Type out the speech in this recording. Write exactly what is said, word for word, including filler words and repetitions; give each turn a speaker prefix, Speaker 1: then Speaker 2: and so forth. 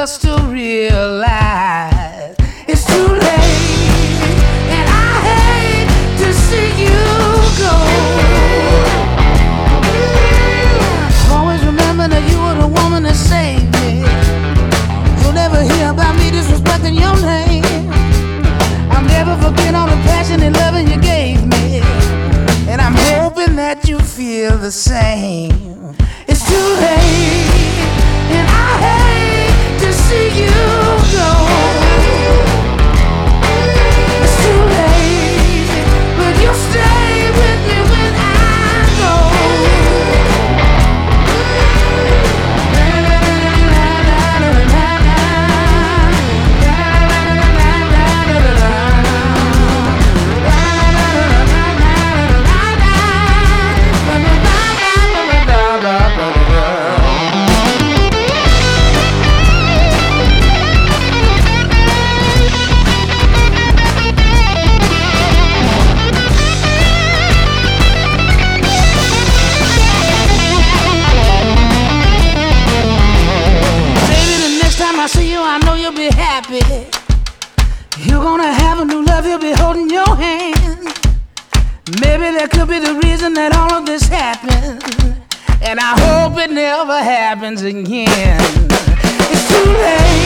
Speaker 1: just to realize it's too late, and I hate to see you go. Always remember that you were the woman that saved me. You'll never hear about me disrespecting your name. I'll never forget all the passion and loving you gave me, and I'm hoping that you feel the same. It's too late, and I hate to see you go. It's too late, but you'll stay with me when I go. I see you, I know you'll be happy. You're gonna have a new love, you'll be holding your hand. Maybe that could be the reason that all of this happened, and I hope it never happens again. It's too late.